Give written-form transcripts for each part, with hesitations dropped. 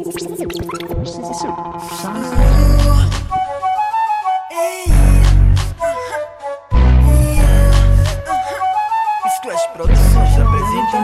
Splash Produções apresenta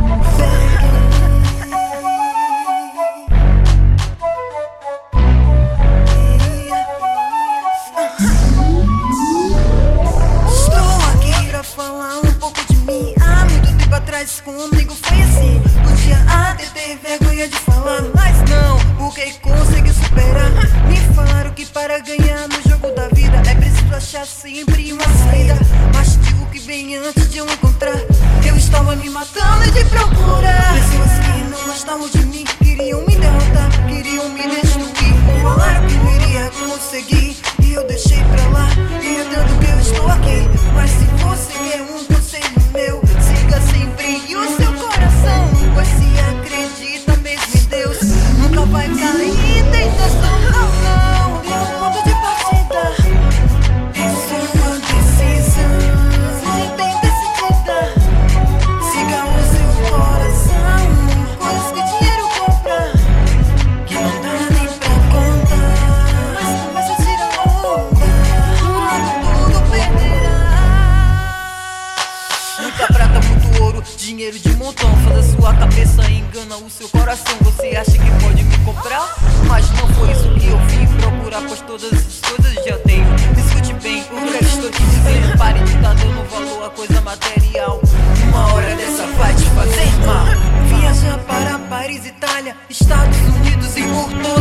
Estou aqui pra falar um pouco de mim. Há muito tempo atrás comigo foi assim. Podia até ter vergonha de falar, mas não, porque consegui superar. Me falaram que para ganhar no jogo da vida é preciso achar sempre uma saída. Mas digo que vem antes de eu encontrar. Eu estava me matando de procurar. Pessoas que não gostavam de mim queriam me derrotar, queriam me destruir. Falaram que não iria conseguir e eu deixei pra lá. E é tanto que eu estou aqui. Mas se você quer um conselho meu, siga sempre o seu coração. Pois se acredita mesmo em Deus, nunca vai cair em tentação. Não, não, e o ponto de partida é sua decisão. Se bem decidida, siga o seu coração. Coisas que dinheiro compra, que não dá nem pra contar. Mas começa a tirar onda, tudo perderá. Muita prata, muito ouro, dinheiro de montão. Faz a sua cabeça, engana o seu coração. Você acha que pode me comprar? Mas não foi isso que eu vim procurar, pois todas essas coisas já tenho. Escute bem o que eu estou te dizendo. Pare de estar dando valor a coisa material. Uma hora dessa vai te fazer mal. Viaja para Paris, Itália, Estados Unidos e por todo